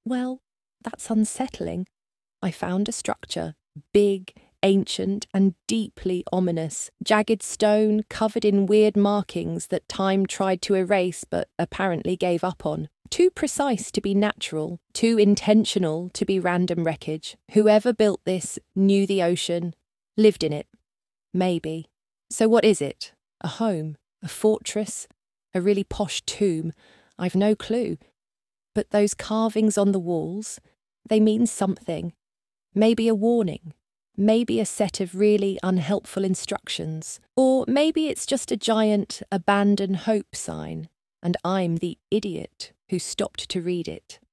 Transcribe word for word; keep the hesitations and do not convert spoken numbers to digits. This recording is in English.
Well, that's unsettling. I found a structure, big, ancient, and deeply ominous. Jagged stone covered in weird markings that time tried to erase but apparently gave up on. Too precise to be natural, too intentional to be random wreckage. Whoever built this knew the ocean, lived in it. Maybe. So what is it? A home? A fortress? A really posh tomb? I've no clue. But those carvings on the walls, they mean something. Maybe a warning. Maybe a set of really unhelpful instructions. Or maybe it's just a giant abandon hope sign, and I'm the idiot who stopped to read it.